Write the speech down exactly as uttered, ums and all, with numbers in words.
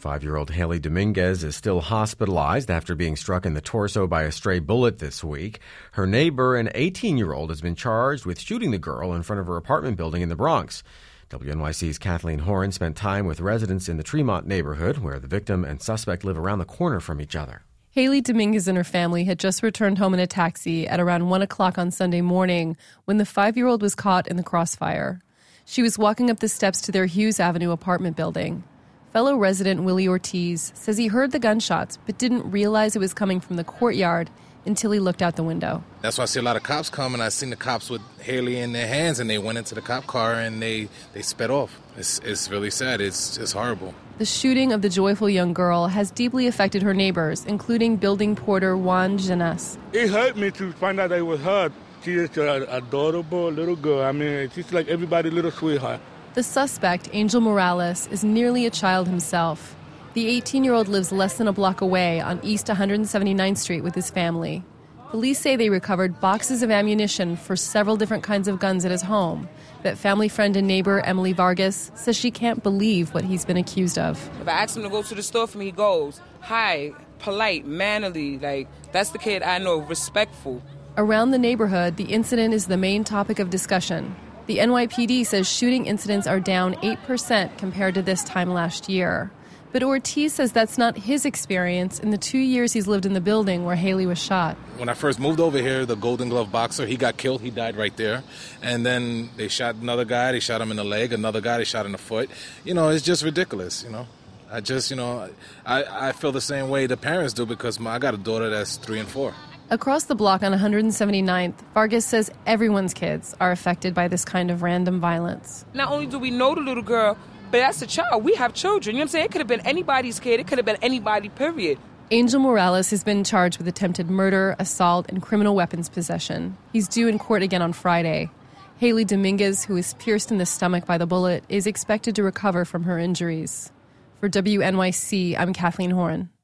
Five-year-old Haley Dominguez is still hospitalized after being struck in the torso by a stray bullet this week. Her neighbor, an eighteen-year-old, has been charged with shooting the girl in front of her apartment building in the Bronx. W N Y C's Kathleen Horan spent time with residents in the Tremont neighborhood, where the victim and suspect live around the corner from each other. Haley Dominguez and her family had just returned home in a taxi at around one o'clock on Sunday morning when the five-year-old was caught in the crossfire. She was walking up the steps to their Hughes Avenue apartment building. Fellow resident Willie Ortiz says he heard the gunshots but didn't realize it was coming from the courtyard until he looked out the window. That's why I see a lot of cops coming. I seen the cops with Haley in their hands, and they went into the cop car and they, they sped off. It's, it's really sad. It's it's horrible. The shooting of the joyful young girl has deeply affected her neighbors, including building porter Juan Jeunesse. It hurt me to find out that it was her. She is an adorable little girl. I mean, she's like everybody's little sweetheart. The suspect, Angel Morales, is nearly a child himself. The eighteen-year-old lives less than a block away on East one hundred seventy-ninth Street with his family. Police say they recovered boxes of ammunition for several different kinds of guns at his home. But family friend and neighbor Emily Vargas says she can't believe what he's been accused of. If I ask him to go to the store for me, he goes, hi, polite, mannerly. Like, that's the kid I know, respectful. Around the neighborhood, the incident is the main topic of discussion. The N Y P D says shooting incidents are down eight percent compared to this time last year. But Ortiz says that's not his experience in the two years he's lived in the building where Haley was shot. When I first moved over here, the Golden Glove boxer, he got killed. He died right there. And then they shot another guy. They shot him in the leg. Another guy, they shot in the foot. You know, it's just ridiculous, you know. I just, you know, I, I feel the same way the parents do because my, I got a daughter that's three and four. Across the block on one hundred seventy-ninth, Vargas says everyone's kids are affected by this kind of random violence. Not only do we know the little girl, but as a child, we have children. You know what I'm saying? It could have been anybody's kid. It could have been anybody, period. Angel Morales has been charged with attempted murder, assault, and criminal weapons possession. He's due in court again on Friday. Haley Dominguez, who was pierced in the stomach by the bullet, is expected to recover from her injuries. For W N Y C, I'm Kathleen Horan.